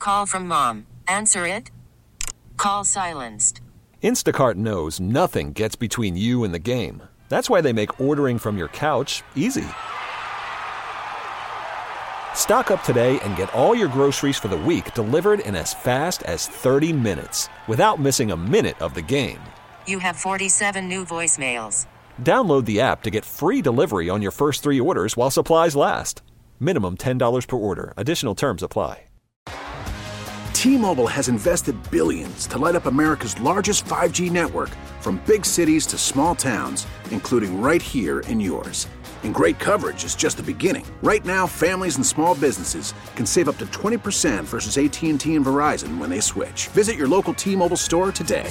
Call from mom. Answer it. Call silenced. Instacart knows nothing gets between you and the game. That's why they make ordering from your couch easy. Stock up today and get all your groceries for the week delivered in as fast as 30 minutes without missing a minute of the game. You have 47 new voicemails. Download the app to get free delivery on your first 3 orders while supplies last. Minimum $10 per order. Additional terms apply. T-Mobile has invested billions to light up America's largest 5G network, from big cities to small towns, including right here in yours. And great coverage is just the beginning. Right now, families and small businesses can save up to 20% versus AT&T and Verizon when they switch. Visit your local T-Mobile store today.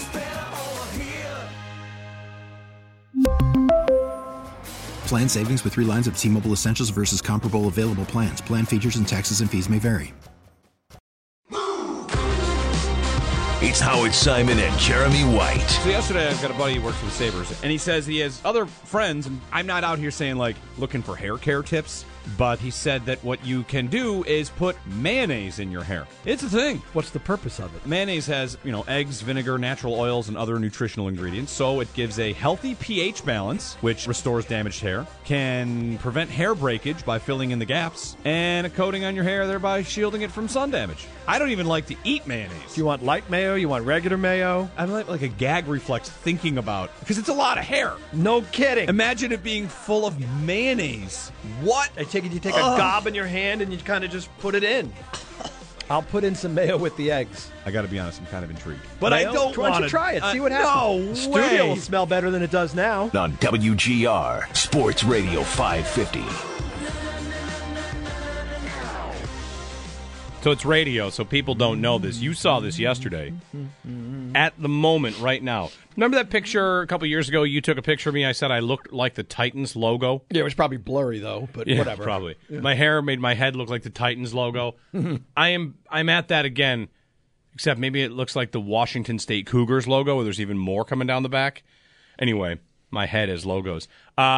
Plan savings with 3 lines of T-Mobile Essentials versus comparable available plans. Plan features and taxes and fees may vary. It's Howard Simon and Jeremy White. So yesterday I've got a buddy who works for the Sabres, and he says he has other friends, and I'm not out here saying, like, looking for hair care tips, but he said that what you can do is put mayonnaise in your hair. It's a thing. What's the purpose of it? Mayonnaise has, eggs, vinegar, natural oils, and other nutritional ingredients, so it gives a healthy pH balance, which restores damaged hair, can prevent hair breakage by filling in the gaps, and a coating on your hair, thereby shielding it from sun damage. I don't even like to eat mayonnaise. Do you want light mayo? You want regular mayo? I'm like a gag reflex thinking about, because it's a lot of hair. No kidding. Imagine it being full of mayonnaise. What? You take a gob in your hand and you kind of just put it in. I'll put in some mayo with the eggs. I got to be honest, I'm kind of intrigued. But mayo? I don't Why want don't you try it? See what happens. No way. Studio will way. smell better than it does now. On WGR, Sports Radio 550. So it's radio, so people don't know this. You saw this yesterday. At the moment, right now. Remember that picture a couple years ago? You took a picture of me. I said I looked like the Titans logo. Yeah, it was probably blurry, though, but yeah, whatever. Probably. Yeah. My hair made my head look like the Titans logo. I'm at that again, except maybe it looks like the Washington State Cougars logo, where there's even more coming down the back. Anyway, my head has logos.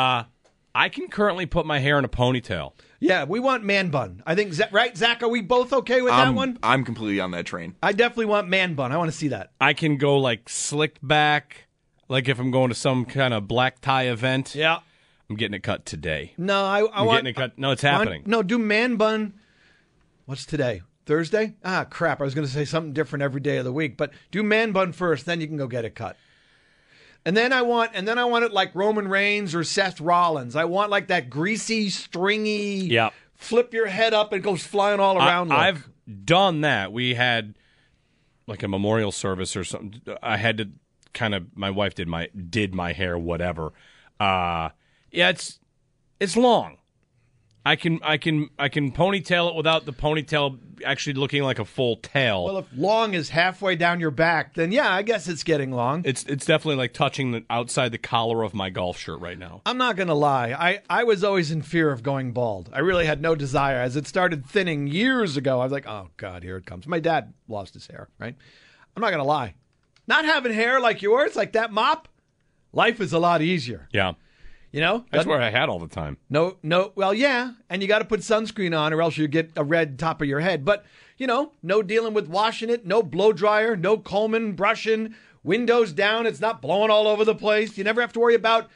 I can currently put my hair in a ponytail. Yeah, we want man bun. I think, right, Zach, are we both okay with that one? I'm completely on that train. I definitely want man bun. I want to see that. I can go, like, slicked back, like if I'm going to some kind of black tie event. Yeah. I'm getting it cut today. No, I'm getting it cut. No, it's happening. No, do man bun. What's today? Thursday? Ah, crap. I was going to say something different every day of the week. But do man bun first, then you can go get it cut. And then I want it like Roman Reigns or Seth Rollins. I want like that greasy, stringy, flip your head up and it goes flying all around look. I've done that. We had like a memorial service or something. I had to kind of, my wife did my hair, whatever. Yeah, it's long. I can ponytail it without the ponytail actually looking like a full tail. Well, if long is halfway down your back, then yeah, I guess it's getting long. It's definitely like touching the outside the collar of my golf shirt right now. I'm not going to lie. I was always in fear of going bald. I really had no desire. As it started thinning years ago, I was like, oh, God, here it comes. My dad lost his hair, right? I'm not going to lie. Not having hair like yours, like that mop, life is a lot easier. Yeah. You know? That's where I had all the time. No. Well, yeah. And you got to put sunscreen on or else you get a red top of your head. But, no dealing with washing it, no blow dryer, no combing, brushing, windows down. It's not blowing all over the place. You never have to worry about,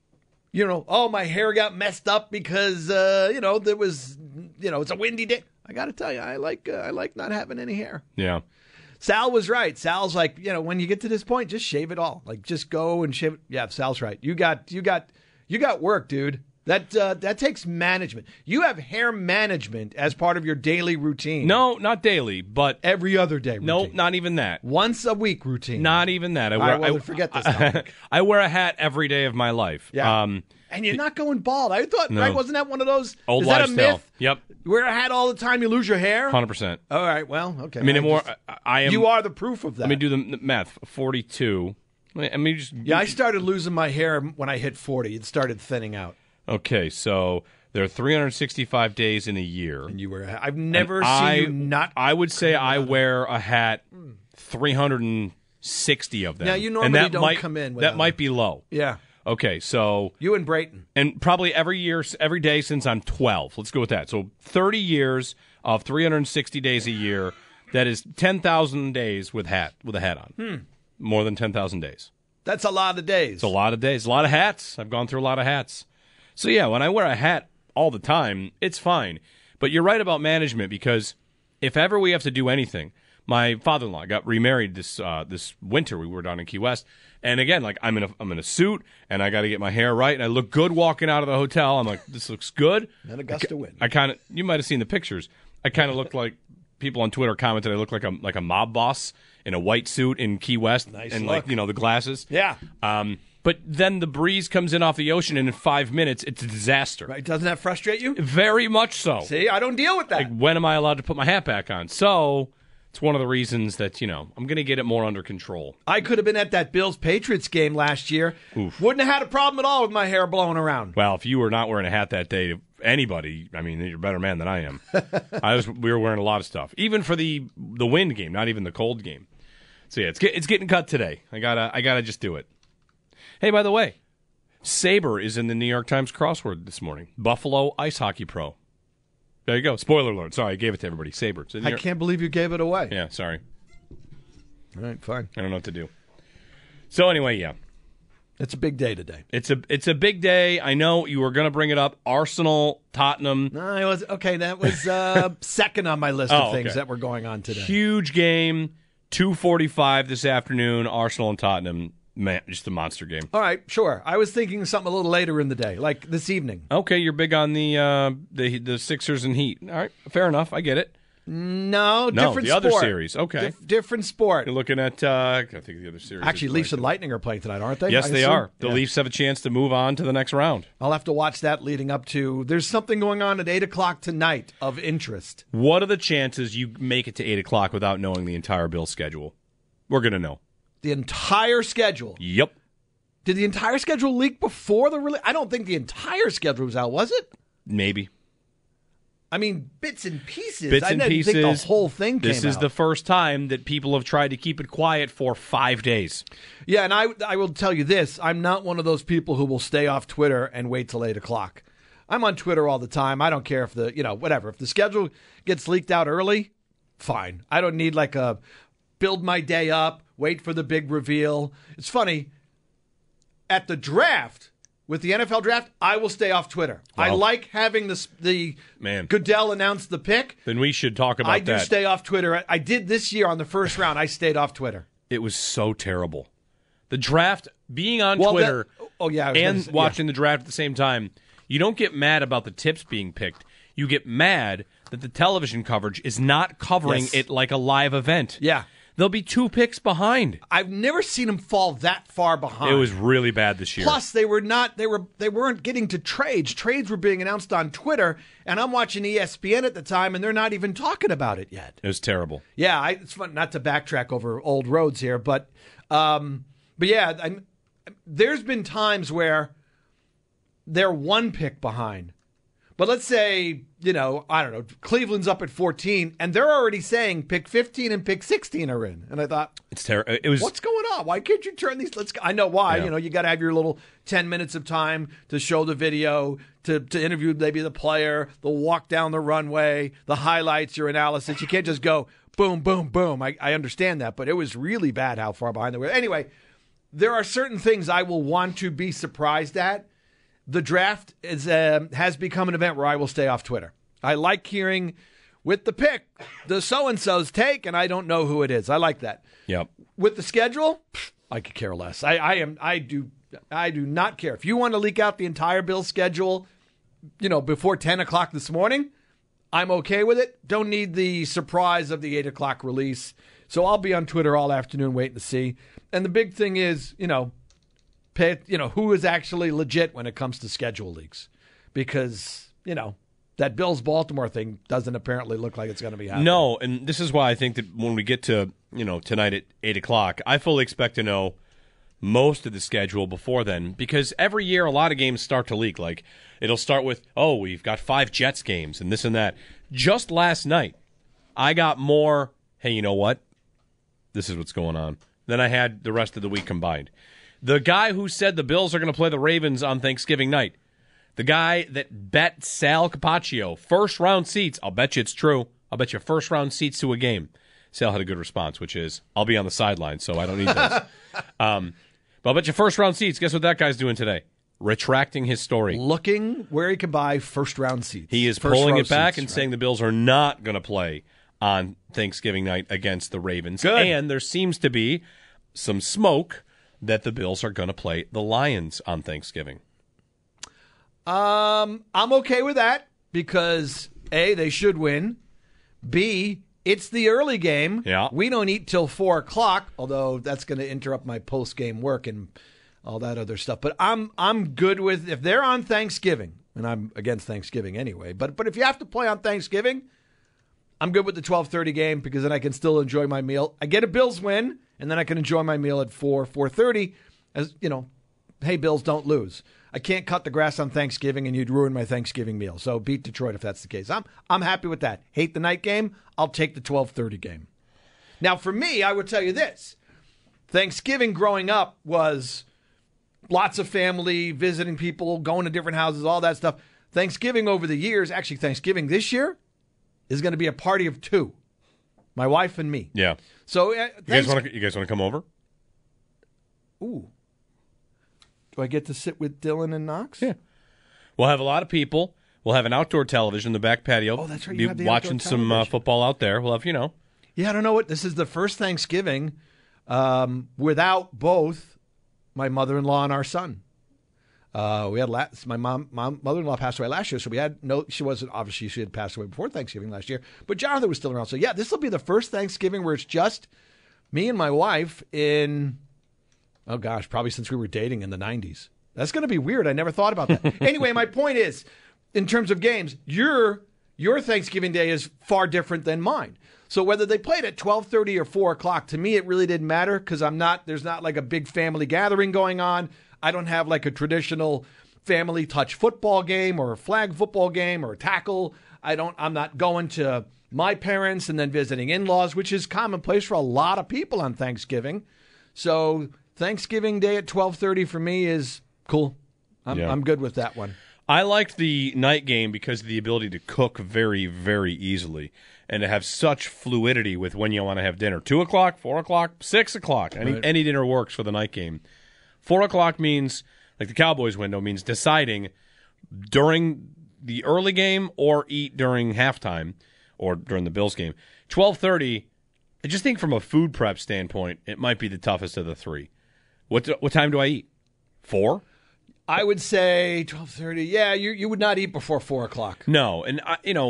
oh, my hair got messed up because, there was, it's a windy day. I got to tell you, I like not having any hair. Yeah. Sal was right. Sal's like, when you get to this point, just shave it all. Like, just go and shave it. Yeah, Sal's right. You got work, dude. That takes management. You have hair management as part of your daily routine. No, not daily, but every other day routine. No, not even that. Once a week routine. Not even that. Forget this topic. I wear a hat every day of my life. Yeah. And you're not going bald. I thought, no. Right? Wasn't that one of those? Old is that lifestyle. A myth? Yep. You wear a hat all the time, you lose your hair? 100%. All right, well, okay. I mean, you are the proof of that. Let me do the math. 42. I started losing my hair when I hit 40. It started thinning out. Okay, so there are 365 days in a year. And you wear a hat. I've never seen you not. I would say I wear a hat 360 of them. Now, you normally don't come in with that. Might be low. Yeah. Okay, so you and Brayton. And probably every day since I'm 12. Let's go with that. So 30 years of 360 days a year. That is 10,000 days with a hat on. More than 10,000 days. That's a lot of days. It's a lot of days. A lot of hats. I've gone through a lot of hats. So, yeah, when I wear a hat all the time, it's fine. But you're right about management, because if ever we have to do anything, my father-in-law got remarried this winter. We were down in Key West. And again, like I'm in a suit, and I got to get my hair right, and I look good walking out of the hotel. I'm like, this looks good. Then Augusta win. I kind of, you might have seen the pictures. I kind of looked like, people on Twitter commented I look like a mob boss in a white suit in Key West, Nice and look. the glasses. Yeah. But then the breeze comes in off the ocean, and in 5 minutes, it's a disaster. Right? Doesn't that frustrate you? Very much so. See, I don't deal with that. Like, when am I allowed to put my hat back on? So it's one of the reasons that, I'm going to get it more under control. I could have been at that Bills-Patriots game last year. Oof. Wouldn't have had a problem at all with my hair blowing around. Well, if you were not wearing a hat that day, anybody, I mean, you're a better man than I am. We were wearing a lot of stuff, even for the wind game, not even the cold game. So yeah, it's getting cut today. I gotta just do it. Hey, by the way, Sabre is in the New York Times crossword this morning. Buffalo Ice Hockey Pro. There you go. Spoiler alert. Sorry, I gave it to everybody. Sabre. I can't believe you gave it away. Yeah, sorry. All right, fine. I don't know what to do. So anyway, yeah. It's a big day today. It's a big day. I know you were going to bring it up. Arsenal, Tottenham. No, it was okay. That was second on my list of things that were going on today. Huge game. 2:45 this afternoon. Arsenal and Tottenham. Man, just a monster game. All right, sure. I was thinking something a little later in the day, like this evening. Okay, you're big on the Sixers and Heat. All right, fair enough. I get it. No, different the sport. other series. Okay, different sport. You're looking at I think the other series. Actually, Leafs and Lightning are playing tonight, aren't they? Yes, they are. The Yeah. Leafs have a chance to move on to the next round. I'll have to watch that leading up to. There's something going on at 8:00 tonight of interest. What are the chances you make it to 8:00 without knowing the entire Bills schedule? We're gonna know The entire schedule. Yep. Did the entire schedule leak before the release? I don't think the entire schedule was out, was it? Maybe. I mean, bits and pieces. Bits I and didn't pieces. think the whole thing came This is out. the first time that people have tried to keep it quiet for 5 days. Yeah, and I will tell you this. I'm not one of those people who will stay off Twitter and wait till 8:00. I'm on Twitter all the time. I don't care if whatever. If the schedule gets leaked out early, fine. I don't need like a build my day up, wait for the big reveal. It's funny. At the draft, with the NFL draft, I will stay off Twitter. Wow. I like having the Man. Goodell announce the pick. Then we should talk about I do that. stay off Twitter. I did this year on the first round. I stayed off Twitter. It was so terrible. The draft, being on Twitter and watching the draft at the same time, you don't get mad about the tips being picked. You get mad that the television coverage is not covering it like a live event. Yeah. They'll be 2 picks behind. I've never seen them fall that far behind. It was really bad this year. Plus, they weren't getting to trades. Trades were being announced on Twitter, and I'm watching ESPN at the time, and they're not even talking about it yet. It was terrible. Yeah, it's fun not to backtrack over old roads here, but yeah, there's been times where they're 1 pick behind. But let's say, I don't know, Cleveland's up at 14, and they're already saying pick 15 and pick 16 are in. And I thought, It's terrible. It was what's going on? Why can't you turn these? I know why. Yeah. You got to have your little 10 minutes of time to show the video, to interview maybe the player, the walk down the runway, the highlights, your analysis. You can't just go boom, boom, boom. I understand that, but it was really bad how far behind they were. Anyway, there are certain things I will want to be surprised at. The draft has become an event where I will stay off Twitter. I like hearing with the pick, the so-and-so's take, and I don't know who it is. I like that. Yep. With the schedule, I could care less. I do not care. If you want to leak out the entire Bills schedule, before 10:00 this morning, I'm okay with it. Don't need the surprise of the 8:00 release. So I'll be on Twitter all afternoon waiting to see. And the big thing is, who is actually legit when it comes to schedule leaks. Because, that Bills-Baltimore thing doesn't apparently look like it's going to be happening. No, and this is why I think that when we get to, tonight at 8:00, I fully expect to know most of the schedule before then, because every year a lot of games start to leak. Like, it'll start with, we've got 5 Jets games and this and that. Just last night, I got more, hey, you know what? This is what's going on, than I had the rest of the week combined. The guy who said the Bills are going to play the Ravens on Thanksgiving night, the guy that bet Sal Capaccio first-round seats, I'll bet you it's true, I'll bet you first-round seats to a game. Sale had a good response, which is, I'll be on the sideline, so I don't need this. But I'll bet you first-round seats. Guess what that guy's doing today? Retracting his story. Looking where he can buy first-round seats. He is pulling it back and saying the Bills are not going to play on Thanksgiving night against the Ravens. Good. And there seems to be some smoke that the Bills are going to play the Lions on Thanksgiving. I'm okay with that because, A, they should win. B, it's the early game. Yeah. We don't eat till 4 o'clock, although that's going to interrupt my post-game work and all that other stuff. But I'm good with, if they're on Thanksgiving, and I'm against Thanksgiving anyway, but if you have to play on Thanksgiving, I'm good with the 12:30 game because then I can still enjoy my meal. I get a Bills win, and then I can enjoy my meal at 4:30. As you know, hey, Bills, don't lose. I can't cut the grass on Thanksgiving, and you'd ruin my Thanksgiving meal. So beat Detroit if that's the case. I'm happy with that. Hate the night game. I'll take the 12:30 game. Now, for me, I would tell you this: Thanksgiving growing up was lots of family, visiting people, going to different houses, all that stuff. Thanksgiving over the years, actually Thanksgiving this year, is going to be a party of 2, my wife and me. Yeah. So you guys want to come over? Ooh. Do I get to sit with Dylan and Knox? Yeah. We'll have a lot of people. We'll have an outdoor television in the back patio. Oh, that's right. Be You have the watching outdoor some television. football out there. We'll have, Yeah, I don't know what. This is the first Thanksgiving without both my mother-in-law and our son. We had my mother-in-law passed away last year, so we had no. She wasn't obviously she had passed away before Thanksgiving last year, but Jonathan was still around. So yeah, this will be the first Thanksgiving where it's just me and my wife in. Oh gosh, probably since we were dating in the 90s. That's going to be weird. I never thought about that. Anyway, my point is, in terms of games, your Thanksgiving Day is far different than mine. So whether they played at 12:30 or 4 o'clock, to me it really didn't matter because there's not like a big family gathering going on. I don't have like a traditional family touch football game or a flag football game or a tackle. I'm not going to my parents and then visiting in-laws, which is commonplace for a lot of people on Thanksgiving. So Thanksgiving Day at 12:30 for me is cool. I'm good with that one. I liked the night game because of the ability to cook very, very easily and to have such fluidity with when you want to have dinner. 2 o'clock, 4 o'clock, 6 o'clock. Any dinner works for the night game. 4 o'clock means, like the Cowboys window, means deciding during the early game or eat during halftime or during the Bills game. 12:30, I just think from a food prep standpoint, it might be the toughest of the three. What time do I eat? 4? I would say 12:30. Yeah, you would not eat before 4 o'clock. No, and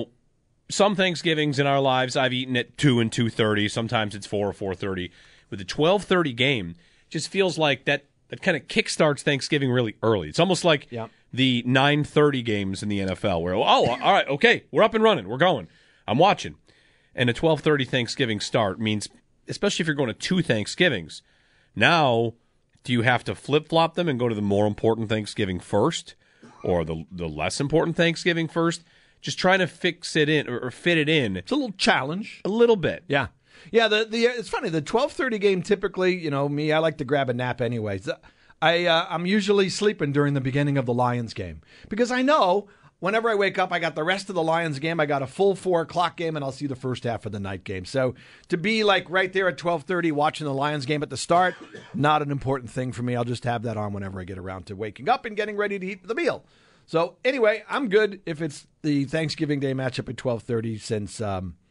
some Thanksgivings in our lives I've eaten at 2 and 2:30. Sometimes it's 4 or 4:30. With the 12:30 game, it just feels like that kind of kickstarts Thanksgiving really early. It's almost like the 9:30 games in the NFL where, all right, okay, we're up and running, we're going, I'm watching. And a 12:30 Thanksgiving start means, especially if you're going to 2 Thanksgivings, now do you have to flip-flop them and go to the more important Thanksgiving first or the less important Thanksgiving first? Just trying to fix it in or fit it in. It's a little challenge. A little bit. Yeah. Yeah, it's funny. The 12:30 game typically, me, I like to grab a nap anyways. I'm usually sleeping during the beginning of the Lions game because I know whenever I wake up, I got the rest of the Lions game. I got a full 4 o'clock game, and I'll see the first half of the night game. So to be like right there at 12:30 watching the Lions game at the start, not an important thing for me. I'll just have that on whenever I get around to waking up and getting ready to eat the meal. So anyway, I'm good if it's the Thanksgiving Day matchup at 12:30 since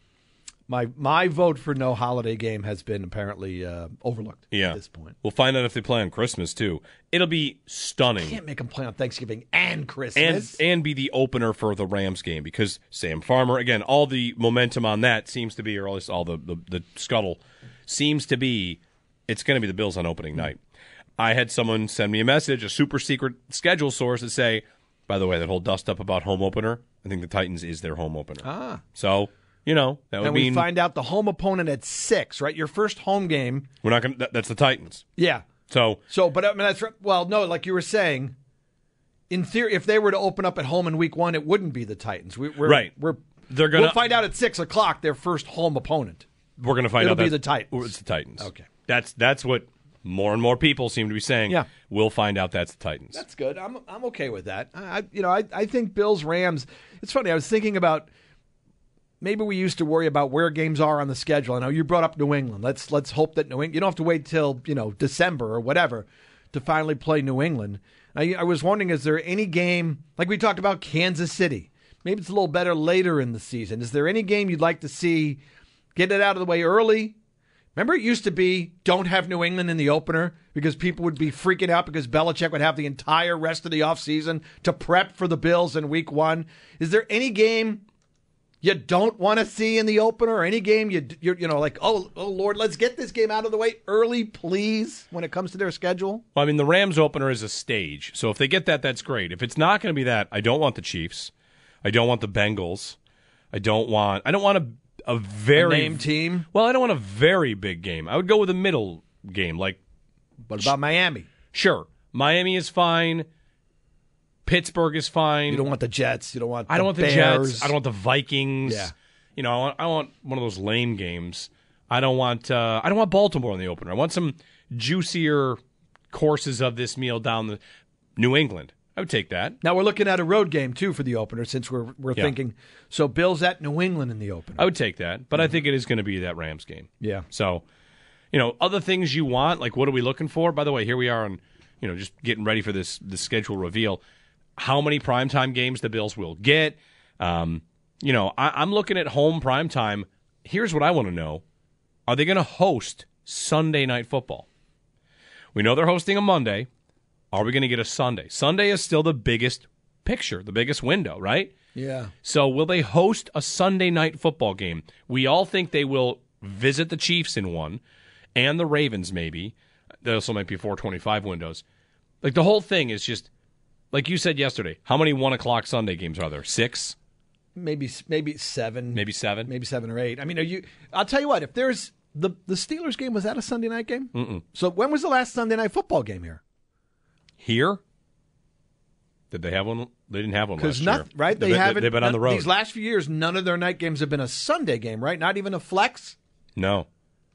my vote for no holiday game has been apparently overlooked at this point. We'll find out if they play on Christmas, too. It'll be stunning. You can't make them play on Thanksgiving and Christmas. And be the opener for the Rams game because Sam Farmer, again, all the momentum on that seems to be, or at least all the scuttle seems to be, it's going to be the Bills on opening night. I had someone send me a message, a super secret schedule source, to say, by the way, that whole dust up about home opener, I think the Titans is their home opener. So, that would mean... And we find out the home opponent at 6, right? Your first home game... We're not going to... That's the Titans. Yeah. So, but I mean, that's... Well, no, like you were saying, in theory, if they were to open up at home in week 1, it wouldn't be the Titans. Right. We'll find out at 6 o'clock their first home opponent. We're going to find out... It'll be the Titans. It's the Titans. Okay. That's what more and more people seem to be saying. Yeah. We'll find out that's the Titans. That's good. I'm okay with that. I think Bills Rams. It's funny. I was thinking about maybe we used to worry about where games are on the schedule. I know you brought up New England. Let's hope that New England. You don't have to wait till December or whatever to finally play New England. I was wondering, is there any game like we talked about Kansas City? Maybe it's a little better later in the season. Is there any game you'd like to see get it out of the way early? Remember, it used to be don't have New England in the opener because people would be freaking out because Belichick would have the entire rest of the offseason to prep for the Bills in week 1. Is there any game you don't want to see in the opener, or any game you're like, oh Lord, let's get this game out of the way early, please, when it comes to their schedule? Well, I mean, the Rams opener is a stage, so if they get that, that's great. If it's not going to be that, I don't want the Chiefs. I don't want the Bengals. I don't want a very name team. Well, I don't want a very big game. I would go with a middle game. Like, what about Miami? Sure, Miami is fine. Pittsburgh is fine. You don't want the Jets. You don't want. I don't want the Bears. Jets. I don't want the Vikings. Yeah. I want one of those lame games. I don't want Baltimore in the opener. I want some juicier courses of this meal down the New England. I would take that. Now we're looking at a road game too for the opener, since we're thinking. So Bills at New England in the opener. I would take that, but I think it is going to be that Rams game. Yeah. So, other things you want, like what are we looking for? By the way, here we are on, just getting ready for the schedule reveal. How many primetime games the Bills will get? I'm looking at home primetime. Here's what I want to know: are they going to host Sunday Night Football? We know they're hosting a Monday. Are we going to get a Sunday? Sunday is still the biggest picture, the biggest window, right? Yeah. So will they host a Sunday Night Football game? We all think they will visit the Chiefs in one, and the Ravens maybe. There also might be 4:25 windows. Like, the whole thing is just, like you said yesterday, how many 1 o'clock Sunday games are there? 6? Maybe 7. Maybe 7? Maybe 7 or 8. I mean, I'll tell you what, if there's the Steelers game, was that a Sunday night game? Mm-mm. So when was the last Sunday Night Football game here? Here? Did they have one? They didn't have one last year. Right? They've been on the road. These last few years, none of their night games have been a Sunday game, right? Not even a flex? No.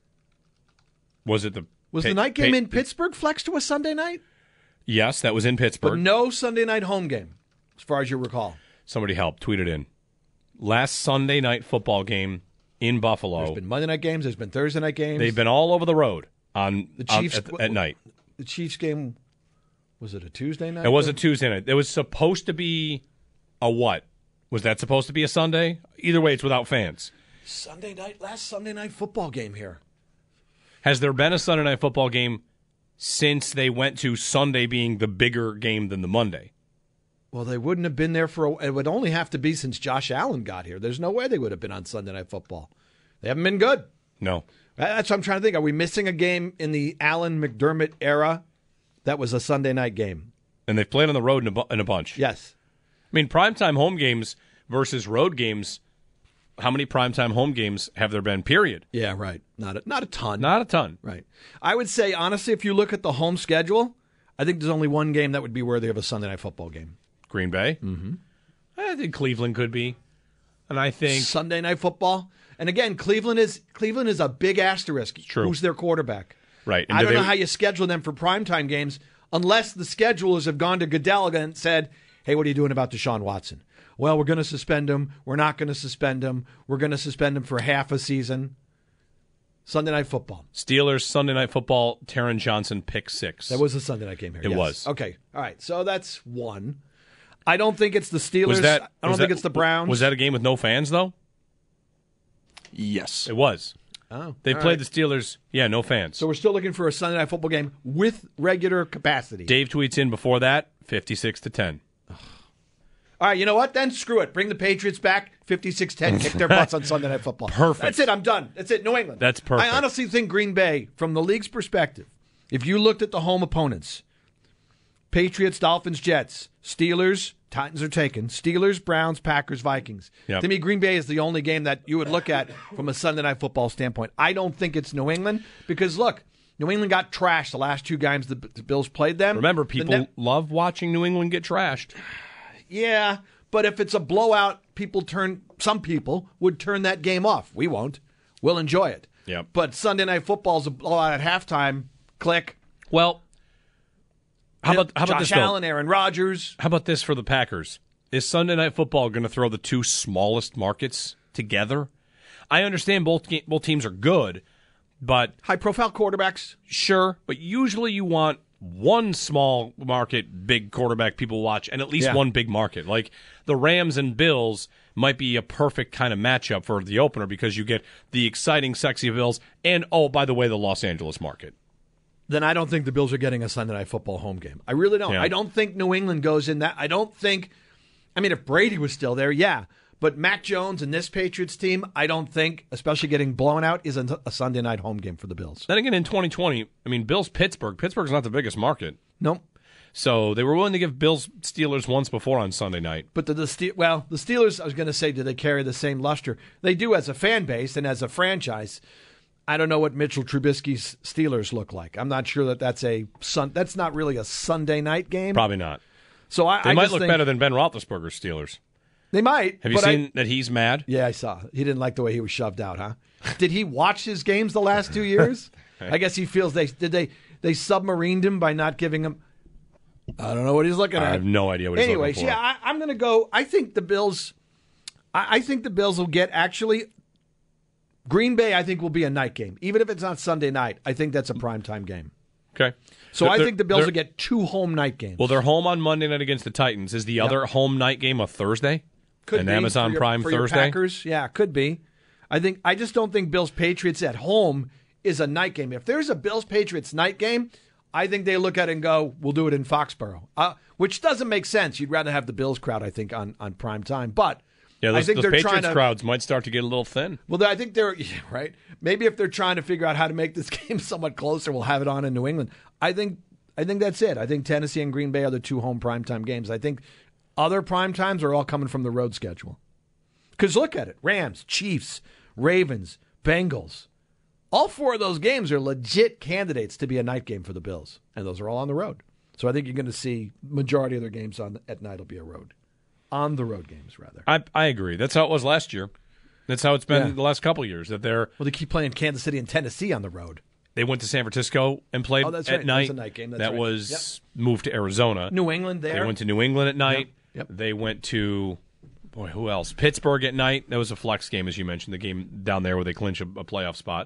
Was it the night game in Pittsburgh flexed to a Sunday night? Yes, that was in Pittsburgh. But no Sunday night home game, as far as you recall. Somebody help. Tweet it in. Last Sunday Night Football game in Buffalo. There's been Monday night games. There's been Thursday night games. They've been all over the road at night. The Chiefs game, was it a Tuesday night? It was a Tuesday night. It was supposed to be a what? Was that supposed to be a Sunday? Either way, it's without fans. Last Sunday night football game here. Has there been a Sunday Night Football game since they went to Sunday being the bigger game than the Monday? Well, they wouldn't have been there it would only have to be since Josh Allen got here. There's no way they would have been on Sunday Night Football. They haven't been good. No. That's what I'm trying to think. Are we missing a game in the Allen McDermott era that was a Sunday night game? And they've played on the road in a bunch. Yes. I mean, primetime home games versus road games, how many primetime home games have there been, period? Yeah, right. Not a ton. Not a ton. Right. I would say, honestly, if you look at the home schedule, I think there's only one game that would be worthy of a Sunday Night Football game. Green Bay? Mm-hmm. I think Cleveland could be. And I think Sunday Night Football. And again, Cleveland is a big asterisk. True. Who's their quarterback? Right. And I don't know how you schedule them for primetime games unless the schedulers have gone to Goodell and said, hey, what are you doing about Deshaun Watson? Well, we're going to suspend him. We're not going to suspend him. We're going to suspend him for half a season. Sunday Night Football. Steelers, Sunday Night Football, Taron Johnson, pick 6. That was a Sunday night game here. It was. Okay. All right. So that's one. I don't think it's the Steelers. I don't think it's the Browns. Was that a game with no fans, though? Yes. It was. Oh, they played the Steelers. Yeah, no fans. So we're still looking for a Sunday Night Football game with regular capacity. Dave tweets in before that, 56-10. All right, you know what? Then screw it. Bring the Patriots back, 56-10. Kick their butts on Sunday Night Football. Perfect. That's it. I'm done. That's it. New England. That's perfect. I honestly think Green Bay, from the league's perspective, if you looked at the home opponents, Patriots, Dolphins, Jets, Steelers, Titans are taken, Steelers, Browns, Packers, Vikings. Yep. To me, Green Bay is the only game that you would look at from a Sunday Night Football standpoint. I don't think it's New England because, look, New England got trashed the last two games the Bills played them. Remember, people love watching New England get trashed. Yeah, but if it's a blowout, some people would turn that game off. We won't. We'll enjoy it. Yep. But Sunday Night Football is a blowout at halftime. Click. Well, how about Josh this, Allen, Aaron Rodgers. How about this for the Packers? Is Sunday Night Football going to throw the two smallest markets together. I understand both teams are good, but high-profile quarterbacks. Sure, but usually you want one small market, big quarterback people watch, and at least one big market. Like the Rams and Bills might be a perfect kind of matchup for the opener because you get the exciting, sexy Bills and, oh, by the way, the Los Angeles market. Then I don't think the Bills are getting a Sunday Night Football home game. I really don't. Yeah. I don't think New England goes in that. I don't think, I mean, if Brady was still there, yeah. But Mac Jones and this Patriots team, I don't think, especially getting blown out, is a Sunday night home game for the Bills. Then again, in 2020, I mean, Bills-Pittsburgh. Pittsburgh's not the biggest market. Nope. So they were willing to give Bills-Steelers once before on Sunday night. But the Steelers, I was going to say, do they carry the same luster? They do as a fan base and as a franchise. I don't know what Mitchell Trubisky's Steelers look like. I'm not sure that's not really a Sunday night game. Probably not. So they might look better than Ben Roethlisberger's Steelers. They might. Have you seen that he's mad? Yeah, I saw. He didn't like the way he was shoved out, huh? Did he watch his games the last 2 years? I guess he feels they submarined him by not giving him. I don't know what he's looking at. I have no idea what he's looking for. Anyways, yeah, I'm going to go. I think the Bills. I think the Bills will get actually. Green Bay, I think, will be a night game, even if it's not Sunday night. I think that's a primetime game. Okay. So I think the Bills will get 2 home night games. Well, they're home on Monday night against the Titans. Is the other home night game a Thursday? Could An be Amazon Prime for Thursday? Your Packers. Yeah, could be. I just don't think Bills Patriots at home is a night game. If there's a Bills Patriots night game, I think they look at it and go, "We'll do it in Foxborough," which doesn't make sense. You'd rather have the Bills crowd, I think, on prime time. But yeah, I think those they're Patriots crowds might start to get a little thin. Well, I think they're right. Maybe if they're trying to figure out how to make this game somewhat closer, we'll have it on in New England. I think that's it. I think Tennessee and Green Bay are the 2 home primetime games. I think other primetimes are all coming from the road schedule. Because look at it. Rams, Chiefs, Ravens, Bengals. All 4 of those games are legit candidates to be a night game for the Bills. And those are all on the road. So I think you're going to see majority of their games at night will be a road. On the road games, rather. I agree. That's how it was last year. That's how it's been the last couple of years. Well, they keep playing Kansas City and Tennessee on the road. They went to San Francisco and played that's at right. night. That's a night game. That's that right. was moved to Arizona. New England there. They went to New England at night. Yep. They went to, who else? Pittsburgh at night. That was a flex game, as you mentioned, the game down there where they clinch a playoff spot.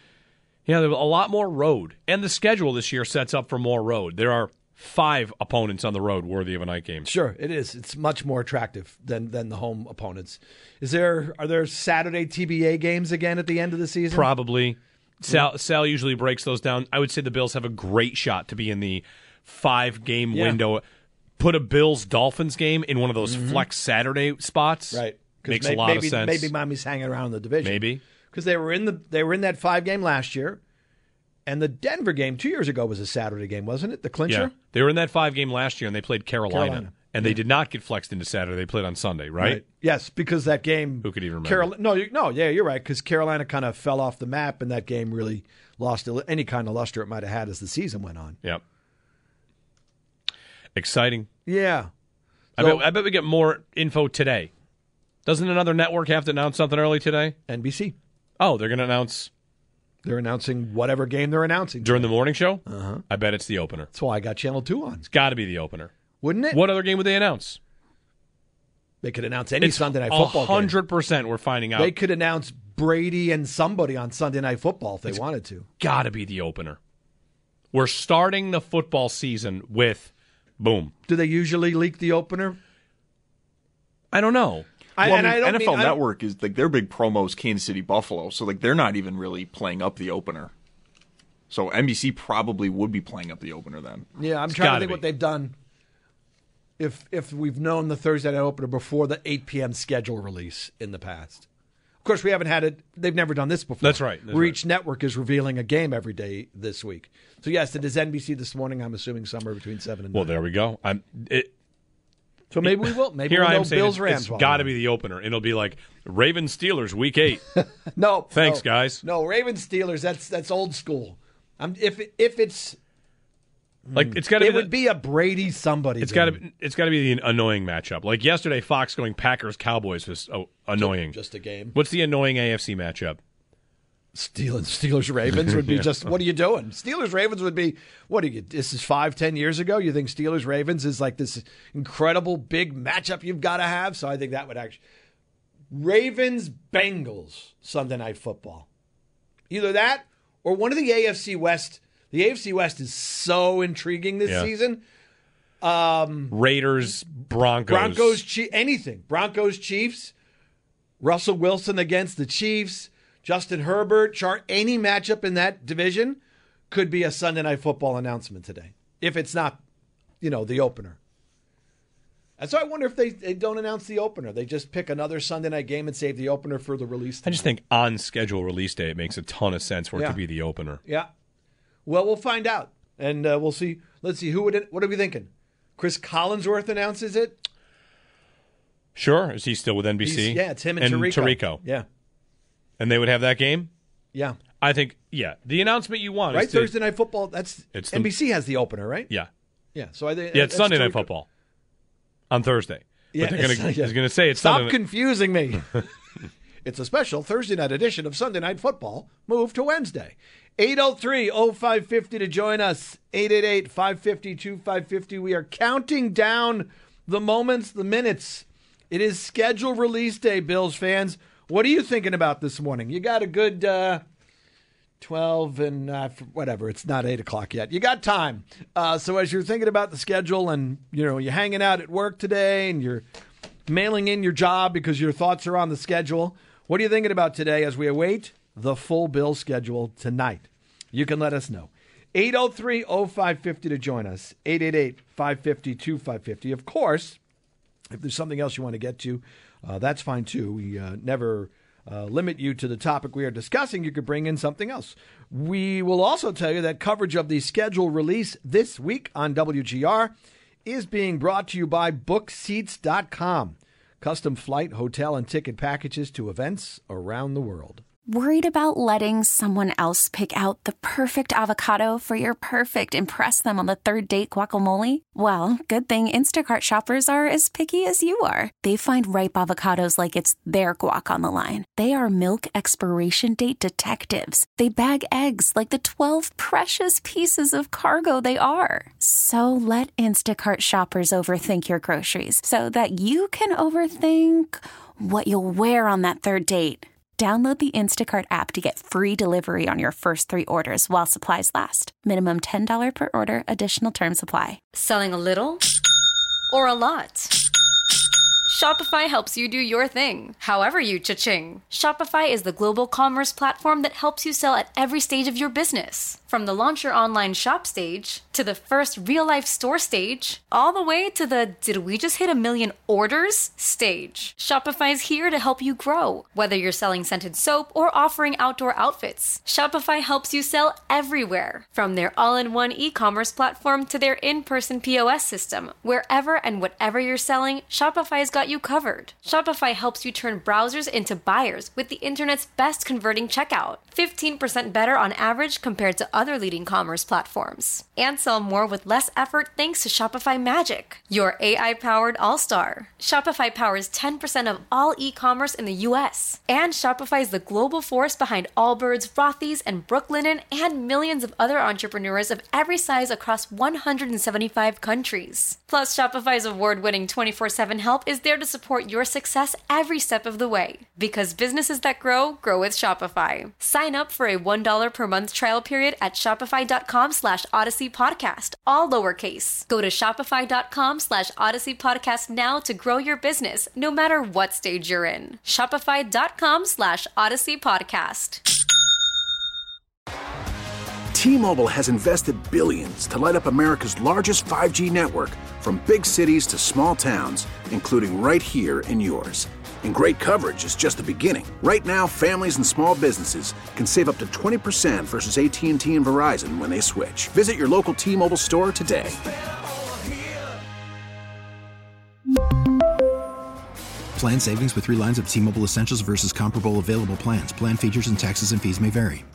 Yeah, there was a lot more road. And the schedule this year sets up for more road. There are 5 opponents on the road worthy of a night game. Sure, it is. It's much more attractive than the home opponents. Are there Saturday TBA games again at the end of the season? Probably. Sal usually breaks those down. I would say the Bills have a great shot to be in the 5-game window. Put a Bills-Dolphins game in one of those flex Saturday spots. Right. Makes a lot of sense. Maybe Mommy's hanging around in the division. Maybe. Because they were in that 5-game last year. And the Denver game 2 years ago was a Saturday game, wasn't it? The clincher? Yeah. They were in that 5-game last year, and they played Carolina. And they did not get flexed into Saturday. They played on Sunday, right? Yes, because that game... Who could even remember? You're right, because Carolina kind of fell off the map, and that game really lost any kind of luster it might have had as the season went on. Yep. Exciting. Yeah. I bet we get more info today. Doesn't another network have to announce something early today? NBC. Oh, they're going to announce... They're announcing whatever game they're announcing. During the morning show? Uh-huh. I bet it's the opener. That's why I got Channel 2 on. It's got to be the opener. Wouldn't it? What other game would they announce? They could announce any Sunday Night Football 100% we're finding out. They could announce Brady and somebody on Sunday Night Football if they wanted to. Got to be the opener. We're starting the football season with boom. Do they usually leak the opener? I don't know. NFL Network is like their big promos Kansas City Buffalo, so like they're not even really playing up the opener. So NBC probably would be playing up the opener then. Yeah, I'm trying to think what they've done. If we've known the Thursday night opener before the 8 p.m. schedule release in the past. Of course, we haven't had it. They've never done this before. That's right. Each network is revealing a game every day this week. So, yes, it is NBC this morning. I'm assuming somewhere between 7 and 9. Well, there we go. So maybe we will. Maybe we'll know Bills Rams. It's got to be the opener. And it'll be like Ravens Steelers week 8. No. Thanks, guys. No, Ravens Steelers, that's old school. If it's... Like it's got to be. It would be a Brady somebody. It's got to be the annoying matchup. Like yesterday, Fox going Packers Cowboys was annoying. Just a game. What's the annoying AFC matchup? Steelers Ravens would be just. What are you doing? Steelers Ravens would be. What are you? This is 5-10 years ago. You think Steelers Ravens is like this incredible big matchup you've got to have? So I think that would actually. Ravens-Bengals Sunday Night Football. Either that or one of the AFC West. The AFC West is so intriguing this season. Raiders, Broncos. Anything. Broncos, Chiefs. Russell Wilson against the Chiefs. Justin Herbert. Any matchup in that division could be a Sunday Night Football announcement today. If it's not, the opener. And so I wonder if they don't announce the opener. They just pick another Sunday night game and save the opener for the release tonight. I just think on schedule release day, it makes a ton of sense for it to be the opener. Yeah. Well, we'll find out. And we'll see. Let's see. What are we thinking? Chris Collinsworth announces it? Sure. Is he still with NBC? It's him and Tirico. Yeah. And they would have that game? Yeah. I think, the announcement you want is Thursday Night Football, NBC has the opener, right? Yeah. Yeah. So it's Sunday Night Football on Thursday. Yeah. But they're going to say it's Stop Sunday confusing me. It's a special Thursday night edition of Sunday Night Football, moved to Wednesday. 803-0550 to join us. 888-550-2550. We are counting down the moments, the minutes. It is schedule release day, Bills fans. What are you thinking about this morning? You got a good 12 and whatever. It's not 8 o'clock yet. You got time. So as you're thinking about the schedule and, you're hanging out at work today and you're mailing in your job because your thoughts are on the schedule, what are you thinking about today as we await the full Bill schedule tonight? You can let us know. 803-0550 to join us. 888-550-2550. Of course, if there's something else you want to get to, that's fine too. We never limit you to the topic we are discussing. You could bring in something else. We will also tell you that coverage of the schedule release this week on WGR is being brought to you by BookSeats.com. Custom flight, hotel, and ticket packages to events around the world. Worried about letting someone else pick out the perfect avocado for your perfect impress them on the third date guacamole? Well, good thing Instacart shoppers are as picky as you are. They find ripe avocados like it's their guac on the line. They are milk expiration date detectives. They bag eggs like the 12 precious pieces of cargo they are. So let Instacart shoppers overthink your groceries so that you can overthink what you'll wear on that third date. Download the Instacart app to get free delivery on your first 3 orders while supplies last. Minimum $10 per order. Additional terms apply. Selling a little or a lot? Shopify helps you do your thing, however you cha-ching. Shopify is the global commerce platform that helps you sell at every stage of your business. From the launch your online shop stage, to the first real-life store stage, all the way to the did we just hit 1 million orders stage. Shopify's here to help you grow. Whether you're selling scented soap or offering outdoor outfits, Shopify helps you sell everywhere. From their all-in-one e-commerce platform to their in-person POS system, wherever and whatever you're selling, Shopify's got you covered. Shopify helps you turn browsers into buyers with the internet's best converting checkout. 15% better on average compared to other leading commerce platforms. And sell more with less effort thanks to Shopify Magic, your AI-powered all-star. Shopify powers 10% of all e-commerce in the U.S. And Shopify is the global force behind Allbirds, Rothy's, and Brooklinen, and millions of other entrepreneurs of every size across 175 countries. Plus, Shopify's award-winning 24/7 help is there to support your success every step of the way. Because businesses that grow, grow with Shopify. Sign up for a $1 per month trial period at shopify.com/Odyssey Podcast, all lowercase. Go to shopify.com/Odyssey Podcast now to grow your business, no matter what stage you're in. Shopify.com/Odyssey Podcast. T-Mobile has invested billions to light up America's largest 5G network, from big cities to small towns, including right here in yours. And great coverage is just the beginning. Right now, families and small businesses can save up to 20% versus AT&T and Verizon when they switch. Visit your local T-Mobile store today. Plan savings with 3 lines of T-Mobile Essentials versus comparable available plans. Plan features and taxes and fees may vary.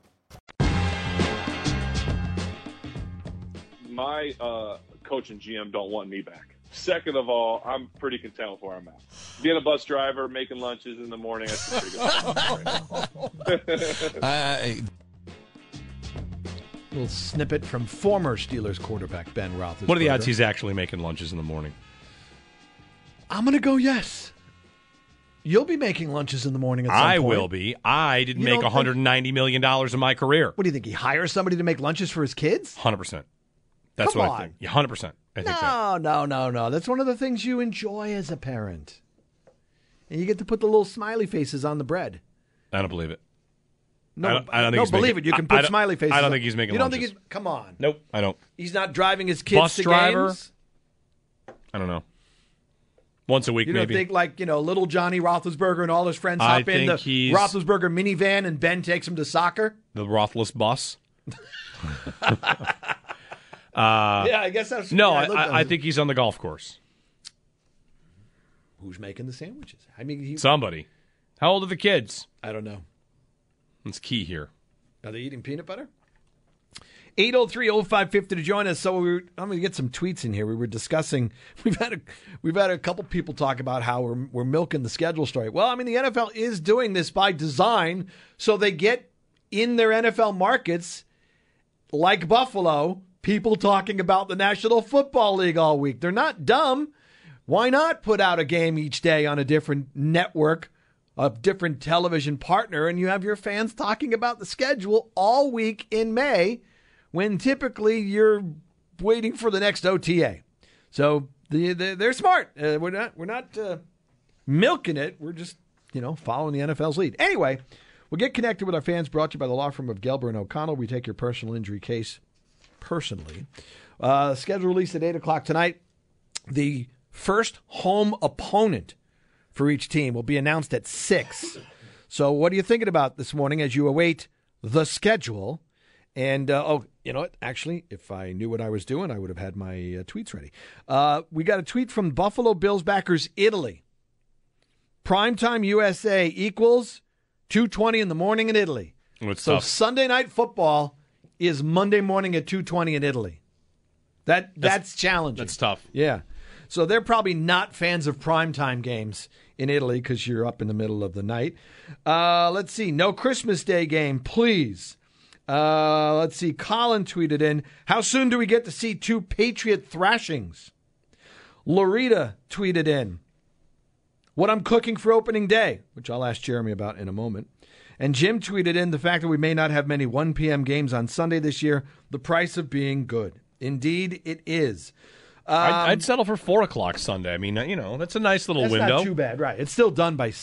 My coach and GM don't want me back. Second of all, I'm pretty content with where I'm at. Being a bus driver, making lunches in the morning, that's a pretty good. Little snippet from former Steelers quarterback Ben Roethlisberger. What are the odds he's actually making lunches in the morning? I'm going to go yes. You'll be making lunches in the morning at some point. I will be. I didn't make $190 million in my career. What do you think? He hires somebody to make lunches for his kids? 100%. That's what I think. Yeah, 100%. I think No. That's one of the things you enjoy as a parent. And you get to put the little smiley faces on the bread. I don't believe it. No, I don't think he's believe making, it. You can put smiley faces. I don't think he's making lunches. You don't think come on. Nope, I don't. He's not driving his kids Bus to driver? games? I don't know. Once a week, You don't maybe. think little Johnny Roethlisberger and all his friends hop in the Roethlisberger minivan and Ben takes him to soccer? The Rothless bus? Yeah, I guess that's... No, I think he's on the golf course. Who's making the sandwiches? I mean, somebody. How old are the kids? I don't know. That's key here. Are they eating peanut butter? 803-0550 to join us. So I'm going to get some tweets in here. We were discussing. We've had a couple people talk about how we're milking the schedule story. Well, I mean, the NFL is doing this by design, so they get in their NFL markets, like Buffalo, people talking about the National Football League all week. They're not dumb. Why not put out a game each day on a different network, a different television partner, and you have your fans talking about the schedule all week in May, when typically you're waiting for the next OTA. So they're smart. We're not milking it. We're just following the NFL's lead. Anyway, we'll get connected with our fans. Brought to you by the law firm of Gelber and O'Connell. We take your personal injury case personally. Schedule released at 8 o'clock tonight. The first home opponent for each team will be announced at 6. So what are you thinking about this morning as you await the schedule? And, you know what? Actually, if I knew what I was doing, I would have had my tweets ready. We got a tweet from Buffalo Bills backers Italy. Primetime USA equals 2:20 in the morning in Italy. So tough. Sunday Night Football is Monday morning at 2:20 in Italy. That's challenging. That's tough. Yeah. So they're probably not fans of primetime games in Italy because you're up in the middle of the night. Let's see. No Christmas Day game, please. Let's see. Colin tweeted in, how soon do we get to see 2 Patriot thrashings? Loretta tweeted in, what I'm cooking for opening day, which I'll ask Jeremy about in a moment. And Jim tweeted in the fact that we may not have many 1 p.m. games on Sunday this year, the price of being good. Indeed, it is. I'd settle for 4 o'clock Sunday. I mean, that's a nice little window. That's not too bad, right? It's still done by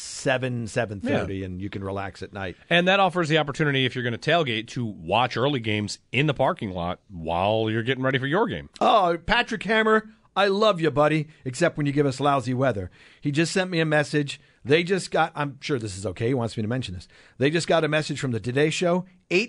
7:30, and you can relax at night. And that offers the opportunity, if you're going to tailgate, to watch early games in the parking lot while you're getting ready for your game. Oh, Patrick Hammer, I love you, buddy, except when you give us lousy weather. He just sent me a message. They just got, I'm sure this is okay, he wants me to mention this. They just got a message from the Today Show,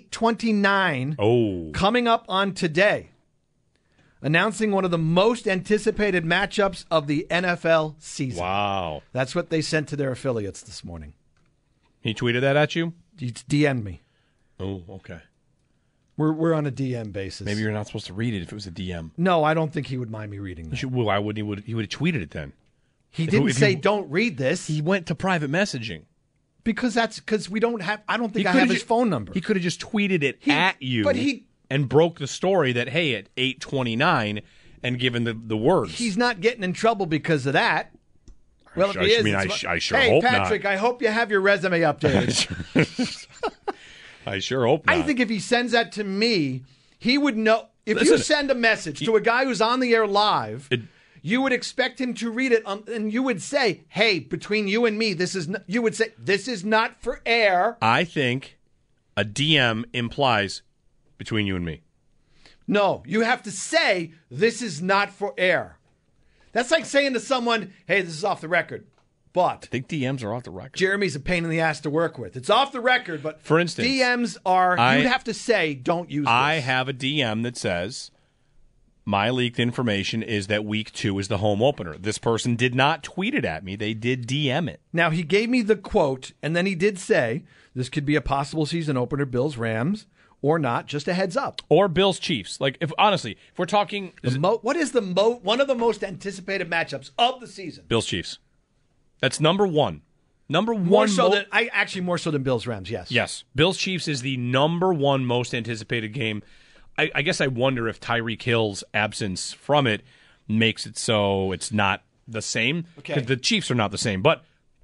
8:29, coming up on today, announcing one of the most anticipated matchups of the NFL season. Wow. That's what they sent to their affiliates this morning. He tweeted that at you? He DM'd me. Oh, okay. We're on a DM basis. Maybe you're not supposed to read it if it was a DM. No, I don't think he would mind me reading that. Why wouldn't he would have tweeted it then? He didn't say don't read this. He went to private messaging. Because we don't have, I don't think I have his phone number. He could have just tweeted it at you. But and broke the story that, hey, at 8:29, and given the words. He's not getting in trouble because of that. Well, if he is, I sure hey, hope Patrick, not. I hope you have your resume updated. I sure hope not. I think if he sends that to me, he would know. If you send a message to a guy who's on the air live, you would expect him to read it, and you would say, hey, between you and me, you would say, this is not for air. I think a DM implies between you and me. No, you have to say, this is not for air. That's like saying to someone, hey, this is off the record. But I think DMs are off the record. Jeremy's a pain in the ass to work with. It's off the record, but for instance, DMs are, you'd have to say, don't use this. I have a DM that says, my leaked information is that week 2 is the home opener. This person did not tweet it at me. They did DM it. Now, he gave me the quote, and then he did say, this could be a possible season opener, Bills-Rams, or not, just a heads up. Or Bills-Chiefs. Like, if we're talking... what is one of the most anticipated matchups of the season? Bills-Chiefs. That's number one. More so than Bills-Rams, yes. Yes. Bills-Chiefs is the number 1 most anticipated game. I guess I wonder if Tyreek Hill's absence from it makes it so it's not the same. Okay. Because the Chiefs are not the same. But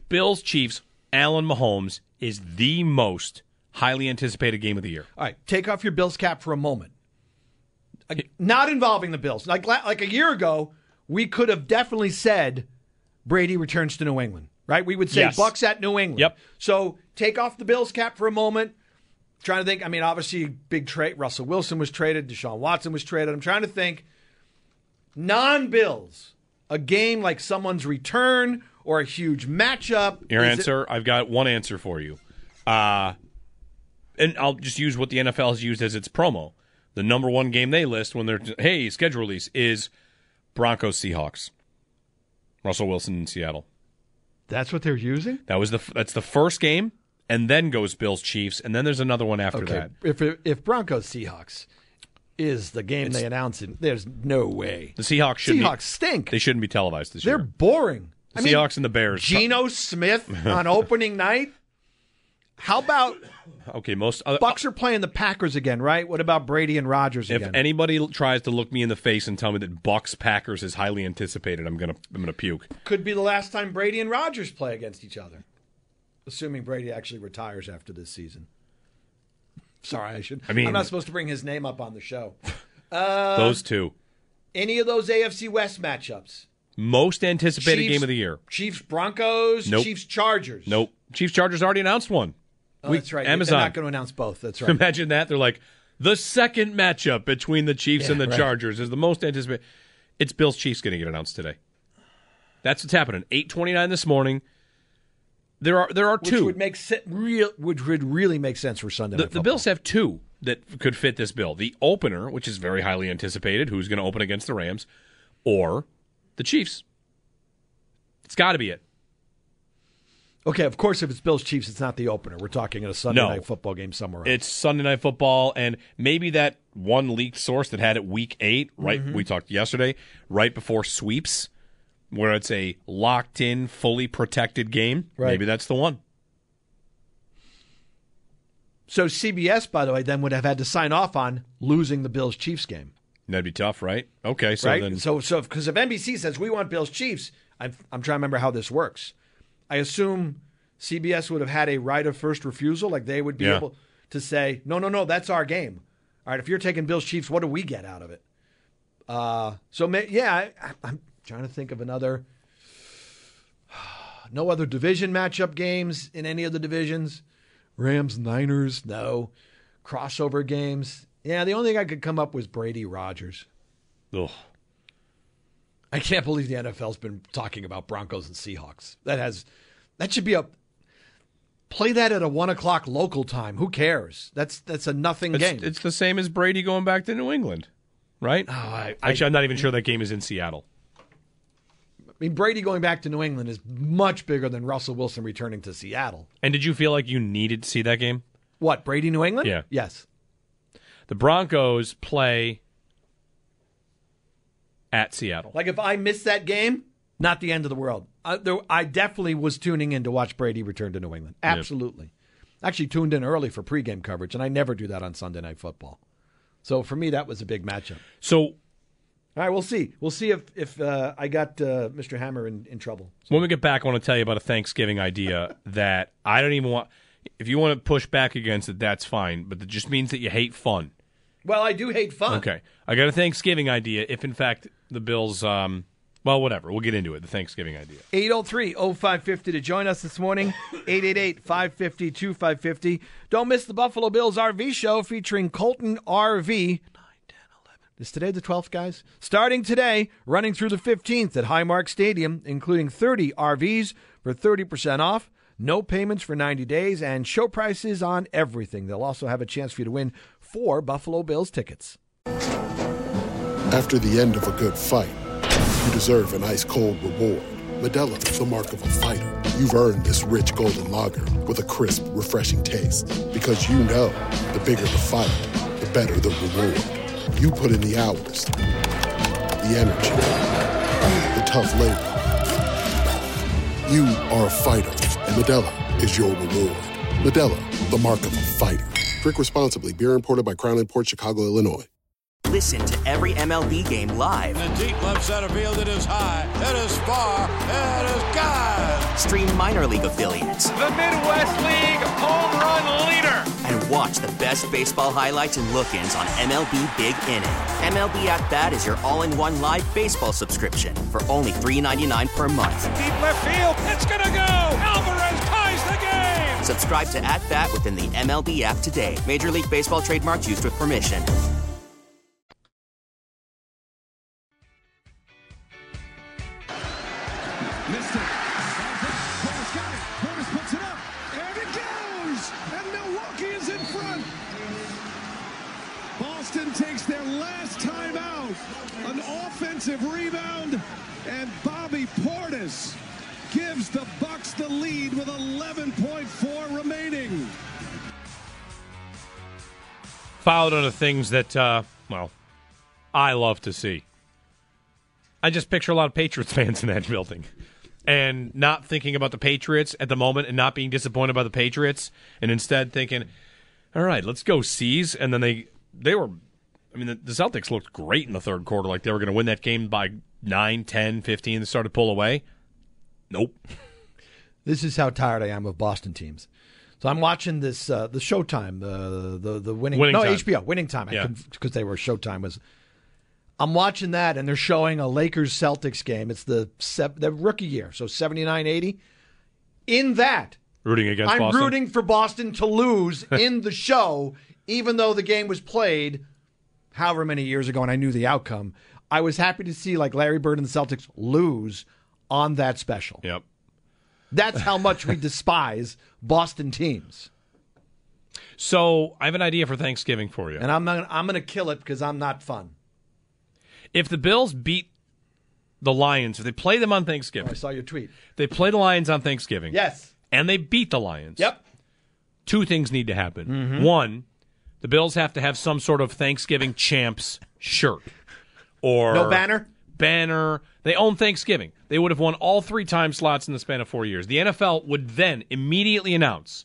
Bills Chiefs, Allen Mahomes is the most highly anticipated game of the year. All right, take off your Bills cap for a moment. Not involving the Bills. Like a year ago, we could have definitely said Brady returns to New England, right? We would say Yes. Bucks at New England. Yep. So take off the Bills cap for a moment. Trying to think. I mean, obviously, big trade. Russell Wilson was traded. Deshaun Watson was traded. I'm trying to think. Non-Bills, a game like someone's return or a huge matchup. Your answer? I've got one answer for you. And I'll just use what the NFL has used as its promo. The number one game they list when they're, hey, schedule release is Broncos-Seahawks. Russell Wilson in Seattle. That's what they're using? That's the first game, and then goes Bills-Chiefs, and then there's another one after that. If Broncos-Seahawks is the game they announce, there's no way. The Seahawks stink. They shouldn't be televised this They're year. boring. The Seahawks and the Bears. Geno Smith on opening night? How about Bucks are playing the Packers again, right? What about Brady and Rodgers again? If anybody tries to look me in the face and tell me that Bucks-Packers is highly anticipated, I'm gonna puke. Could be the last time Brady and Rodgers play against each other. Assuming Brady actually retires after this season. Sorry, I'm not supposed to bring his name up on the show. Those two. Any of those AFC West matchups? Most anticipated game of the year. Chiefs-Broncos, Nope. Chiefs-Chargers. Nope. Chiefs-Chargers already announced one. Oh, that's right. Amazon. They're not going to announce both. That's right. Imagine that. They're like, the second matchup between the Chiefs and the Chargers is the most anticipated. It's Bills-Chiefs going to get announced today. That's what's happening. 8:29 this morning. There are two. Which would really make sense for Sunday Night Football. The Bills have two that could fit this bill. The opener, which is very highly anticipated, who's going to open against the Rams, or the Chiefs. It's got to be it. Okay, of course, if it's Bills-Chiefs, it's not the opener. We're talking a Sunday Night Football game somewhere else. It's Sunday Night Football, and maybe that one leaked source that had it Week 8, right? We talked yesterday, right before sweeps, where it's a locked-in, fully protected game. Right. Maybe that's the one. So CBS, by the way, then would have had to sign off on losing the Bills-Chiefs game. That'd be tough, right? Okay, so right? then... So because if NBC says we want Bills-Chiefs, I'm trying to remember how this works. I assume CBS would have had a right of first refusal, like they would be able to say, no, that's our game. All right, if you're taking Bills-Chiefs, what do we get out of it? I'm trying to think of no other division matchup games in any of the divisions. Rams, Niners, no. Crossover games. Yeah, the only thing I could come up was Brady Rodgers. Ugh. I can't believe the NFL's been talking about Broncos and Seahawks. That should be play that at a 1:00 local time. Who cares? That's a nothing game. It's the same as Brady going back to New England, right? Oh, Actually, I'm not even sure that game is in Seattle. I mean, Brady going back to New England is much bigger than Russell Wilson returning to Seattle. And did you feel like you needed to see that game? What, Brady, New England? Yeah. Yes. The Broncos play at Seattle. Like, if I missed that game, not the end of the world. I definitely was tuning in to watch Brady return to New England. Absolutely. Yep. Actually tuned in early for pregame coverage, and I never do that on Sunday Night Football. So for me, that was a big matchup. So, all right, we'll see. We'll see if I got Mr. Hammer in trouble. So. When we get back, I want to tell you about a Thanksgiving idea that I don't even want. If you want to push back against it, that's fine, but it just means that you hate fun. Well, I do hate fun. Okay. I got a Thanksgiving idea if, in fact, the Bills, well, whatever. We'll get into it, the Thanksgiving idea. 803-0550 to join us this morning. 888-550-2550. Don't miss the Buffalo Bills RV show featuring Colton RV. 9, 10, 11. Is today the 12th, guys? Starting today, running through the 15th at Highmark Stadium, including 30 RVs for 30% off. No payments for 90 days and show prices on everything. They'll also have a chance for you to win 4 Buffalo Bills tickets. After the end of a good fight, you deserve an ice-cold reward. Modelo is the mark of a fighter. You've earned this rich golden lager with a crisp, refreshing taste. Because you know, the bigger the fight, the better the reward. You put in the hours, the energy, the tough labor. You are a fighter, and Modelo is your reward. Modelo, the mark of a fighter. Drink responsibly. Beer imported by Crown Imports, Chicago, Illinois. Listen to every MLB game live. In the deep left center field, it is high, it is far, it is gone. Stream minor league affiliates. The Midwest League home run leader. And watch the best baseball highlights and look-ins on MLB Big Inning. MLB At Bat is your all-in-one live baseball subscription for only $3.99 per month. Deep left field, it's gonna go. Alvarez ties the game. Subscribe to At Bat within the MLB app today. Major League Baseball trademarks used with permission. Missed it. Portis got it. Portis puts it up. And it goes! And Milwaukee is in front. Boston takes their last time out. An offensive rebound. And Bobby Portis gives the Bucks the lead with 11.4 remaining. Followed on the things that, I love to see. I just picture a lot of Patriots fans in that building. And not thinking about the Patriots at the moment and not being disappointed by the Patriots, and instead thinking, all right, let's go C's. And then they were, the Celtics looked great in the third quarter, like they were going to win that game by 9, 10, 15. They started to pull away. Nope. This is how tired I am of Boston teams. So I'm watching this, the Showtime, the winning time. HBO, Winning Time, because they were Showtime. I'm watching that, and they're showing a Lakers-Celtics game. It's the rookie year, so 79-80. In that, rooting against I'm Boston? rooting for Boston to lose in the show, even though the game was played however many years ago, and I knew the outcome. I was happy to see Larry Bird and the Celtics lose on that special. Yep. That's how much we despise Boston teams. So I have an idea for Thanksgiving for you. And I'm going to kill it because I'm not fun. If the Bills beat the Lions, if they play them on Thanksgiving. I saw your tweet. They play the Lions on Thanksgiving. Yes. And they beat the Lions. Yep. Two things need to happen. Mm-hmm. One, the Bills have to have some sort of Thanksgiving champs shirt. Or no banner? Banner. They own Thanksgiving. They would have won all 3 time slots in the span of 4 years. The NFL would then immediately announce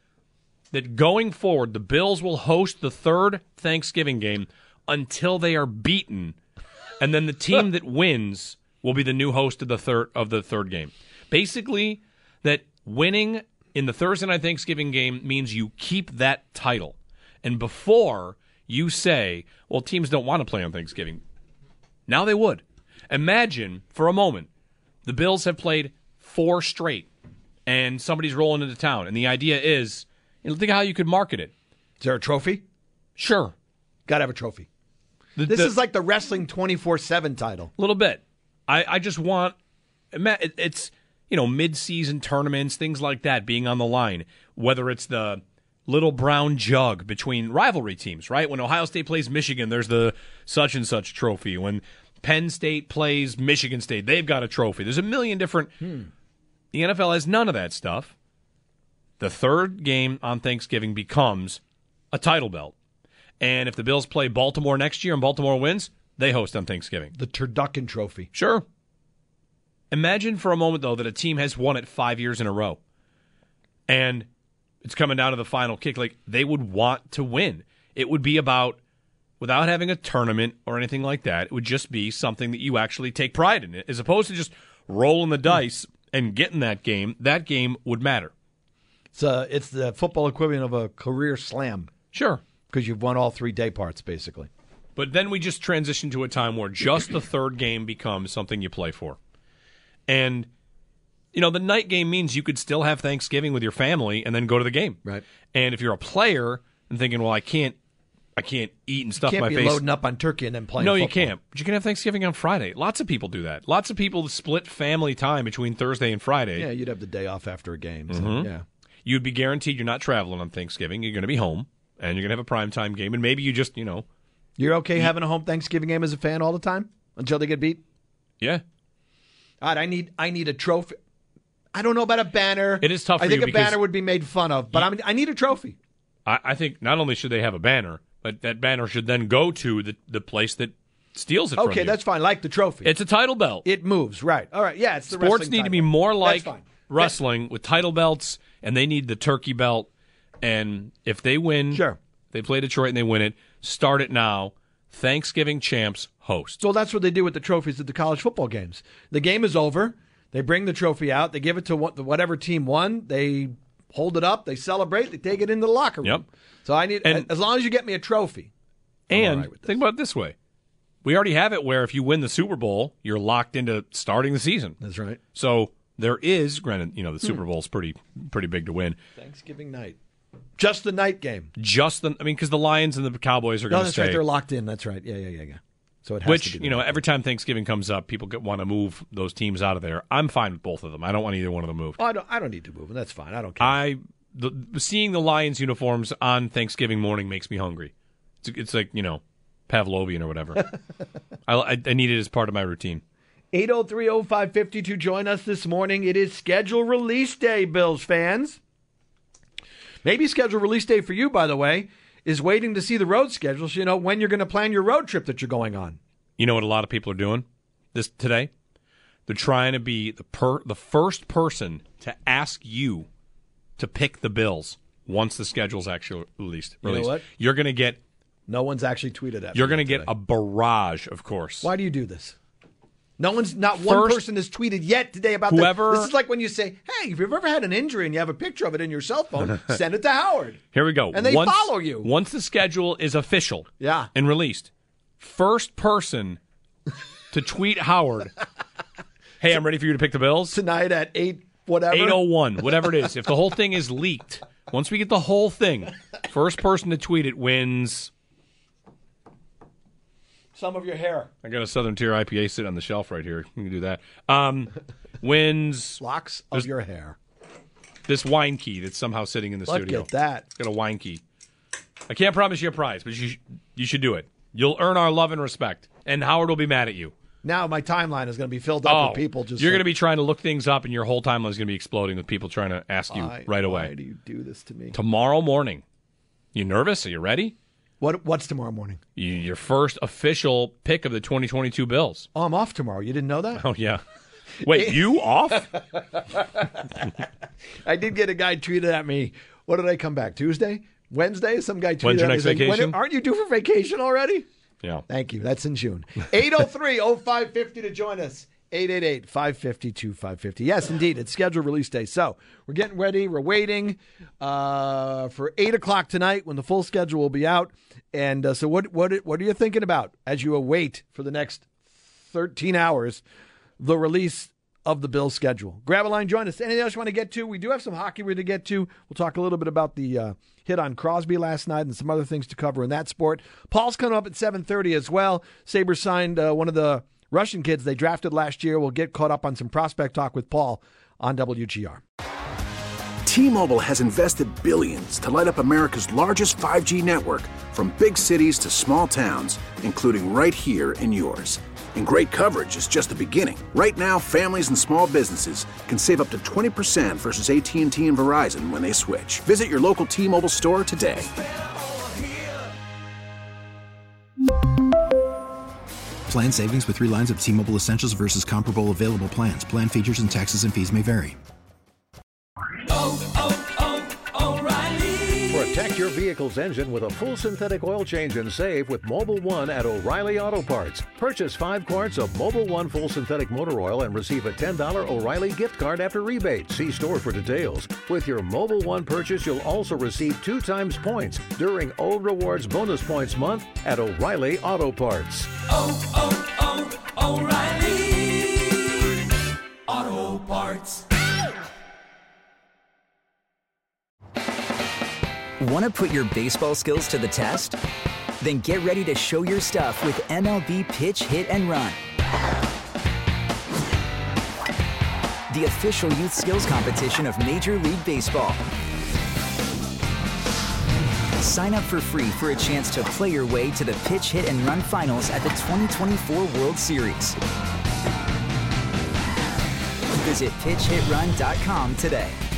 that going forward, the Bills will host the third Thanksgiving game until they are beaten, and then the team that wins will be the new host of the third game. Basically, that winning in the Thursday night Thanksgiving game means you keep that title. And before you say, well, teams don't want to play on Thanksgiving, now they would. Imagine, for a moment, the Bills have played 4 straight, and somebody's rolling into town, and the idea is, think of how you could market it. Is there a trophy? Sure. Got to have a trophy. This is like the wrestling 24/7 title. A little bit. I just want, it's, mid-season tournaments, things like that being on the line, whether it's the little brown jug between rivalry teams, right? When Ohio State plays Michigan, there's the such-and-such trophy. When Penn State plays Michigan State, they've got a trophy. There's a million different... The NFL has none of that stuff. The third game on Thanksgiving becomes a title belt. And if the Bills play Baltimore next year and Baltimore wins, they host on Thanksgiving. The Turducken Trophy. Sure. Imagine for a moment, though, that a team has won it 5 years in a row. And it's coming down to the final kick. They would want to win. It would be about, without having a tournament or anything like that, it would just be something that you actually take pride in. As opposed to just rolling the dice and getting that game would matter. It's the football equivalent of a career slam. Sure. Because you've won all 3 day parts, basically. But then we just transition to a time where just the third game becomes something you play for. And, the night game means you could still have Thanksgiving with your family and then go to the game. Right. And if you're a player and thinking, well, I can't eat and stuff my face. You can't be loading up on turkey and then playing football. No, you can't. But you can have Thanksgiving on Friday. Lots of people do that. Lots of people split family time between Thursday and Friday. Yeah, you'd have the day off after a game. So, yeah. You'd be guaranteed you're not traveling on Thanksgiving. You're going to be home. And you're going to have a primetime game, and maybe you just, You're okay having a home Thanksgiving game as a fan all the time? Until they get beat? Yeah. All right, I need a trophy. I don't know about a banner. It is tough for you. I think a banner would be made fun of, but I need a trophy. I think not only should they have a banner, but that banner should then go to the place that steals it from you. Okay, that's fine. Like the trophy. It's a title belt. It moves, right. All right, yeah, it's the Sports need to be more like wrestling with title belts, and they need the turkey belt. And if they win, sure, they play Detroit and they win it, start it now. Thanksgiving champs host. So that's what they do with the trophies at the college football games. The game is over. They bring the trophy out. They give it to whatever team won. They hold it up. They celebrate. They take it into the locker room. Yep. So as long as you get me a trophy. And think about it this way. We already have it where if you win the Super Bowl, you're locked into starting the season. That's right. So there is, granted, the Super Bowl's pretty big to win. Thanksgiving night. Just the night game. Because the Lions and the Cowboys are going to stay. That's right. They're locked in. That's right. Yeah. So it has to be every time Thanksgiving comes up, people want to move those teams out of there. I'm fine with both of them. I don't want either one of them moved. Oh, I don't need to move them. That's fine. I don't care. Seeing the Lions uniforms on Thanksgiving morning makes me hungry. It's like, Pavlovian or whatever. I need it as part of my routine. 803-0550 to join us this morning. It is schedule release day, Bills fans. Maybe schedule release day for you, by the way, is waiting to see the road schedule so you know when you're going to plan your road trip that you're going on. You know what a lot of people are doing today? They're trying to be the first person to ask you to pick the Bills once the schedule's actually released. You know what? You're going to get... No one's actually tweeted at me. You're going to get a barrage, of course. Why do you do this? Not one person has tweeted yet today about whoever. This is like when you say, hey, if you've ever had an injury and you have a picture of it in your cell phone, send it to Howard. Here we go. And they follow you. Once the schedule is official and released, first person to tweet Howard, hey, I'm ready for you to pick the Bills. Tonight at 8 whatever. 8:01, whatever it is. If the whole thing is leaked, once we get the whole thing, first person to tweet it wins... Some of your hair. I got a Southern Tier IPA sitting on the shelf right here. You can do that. Wins... Locks of your hair. This wine key that's somehow sitting in the studio. Look at that. It's got a wine key. I can't promise you a prize, but you should do it. You'll earn our love and respect, and Howard will be mad at you. Now my timeline is going to be filled up with people just... You're going to be trying to look things up, and your whole timeline is going to be exploding with people trying to ask you right away. Why do you do this to me? Tomorrow morning. You nervous? Are you ready? What's tomorrow morning? Your first official pick of the 2022 Bills. Oh, I'm off tomorrow. You didn't know that? Oh, yeah. Wait, you off? I did get a guy tweeted at me. What did I come back? Tuesday? Wednesday? Some guy tweeted When's your at me. next vacation? Aren't you due for vacation already? Yeah. Thank you. That's in June. 803-0550 to join us. 888-550-2550. Yes, indeed. It's scheduled release day. So we're getting ready. We're waiting for 8 o'clock tonight when the full schedule will be out. And so what are you thinking about as you await for the next 13 hours the release of the Bills schedule? Grab a line. Join us. Anything else you want to get to? We do have some hockey we're to get to. We'll talk a little bit about the hit on Crosby last night and some other things to cover in that sport. Paul's coming up at 7:30 as well. Sabres signed one of the Russian kids they drafted last year. We'll get caught up on some prospect talk with Paul on WGR. T-Mobile has invested billions to light up America's largest 5G network, from big cities to small towns, including right here in yours. And great coverage is just the beginning. Right now, families and small businesses can save up to 20% versus AT&T and Verizon when they switch. Visit your local T-Mobile store today. Plan savings with 3 lines of T-Mobile Essentials versus comparable available plans. Plan features and taxes and fees may vary. Protect your vehicle's engine with a full synthetic oil change and save with Mobil 1 at O'Reilly Auto Parts. Purchase 5 quarts of Mobil 1 full synthetic motor oil and receive a $10 O'Reilly gift card after rebate. See store for details. With your Mobil 1 purchase, you'll also receive 2 times points during O Rewards Bonus Points Month at O'Reilly Auto Parts. O'Reilly Auto Parts. Want to put your baseball skills to the test? Then get ready to show your stuff with MLB Pitch, Hit, and Run. The official youth skills competition of Major League Baseball. Sign up for free for a chance to play your way to the Pitch, Hit, and Run finals at the 2024 World Series. Visit PitchHitRun.com today.